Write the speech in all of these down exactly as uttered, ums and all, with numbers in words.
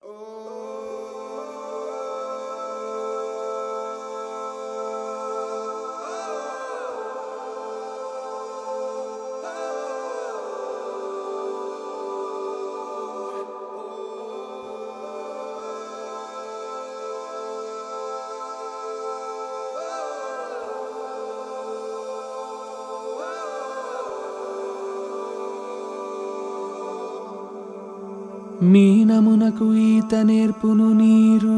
మీనమునకు ఈత నేర్పును నీరు,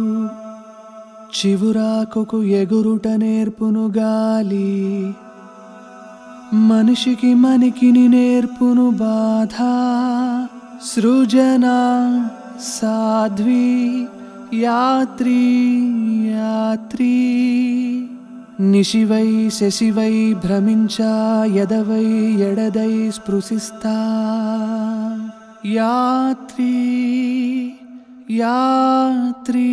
చివురాకుకు ఎగురుట నేర్పును గాలి, మనిషికి మనికిని నేర్పును బాధ. సృజన సాధ్వి యాత్రి యాత్రి, నిశివై శశివై భ్రమించా యదవై ఎడదై స్పృశిస్తా. యాత్రి యాత్రి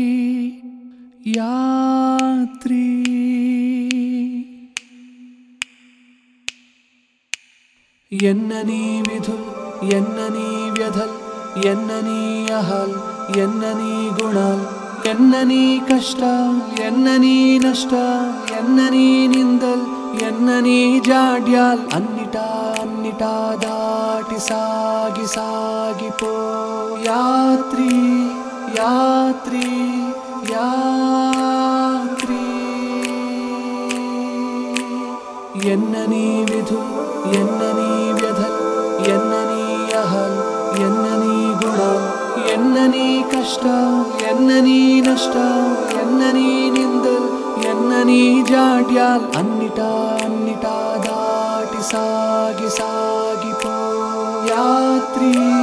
యాత్రి. ఎన్ననీ విధుల్ ఎన్ననీ వ్యధల్ ఎన్ననీ అహల్ ఎన్ననీ గుణాల్ ఎన్ననీ కష్ట ఎన్ననీ నష్ట ఎన్ననీ నిందల్ ఎన్ననీ జాడ్యాల్ అన్నిటా అన్నిటా దాటి సాగి సాగిపో. యాత్రి యాత్రి యాత్రి. ఎన్ననీ విధుల్ ఎన్ననీ వ్యధల్ ఎన్ననీ అహల్ ఎన్ననీ గుణాల్ ఎన్ననీ కష్ట ఎన్ననీ నష్ట ఎన్ననీ నిందల్ ఎన్ననీ జాడ్యాల్ అన్నిటా అన్నిటా దాటి సాగి సాగిపో. యాత్రి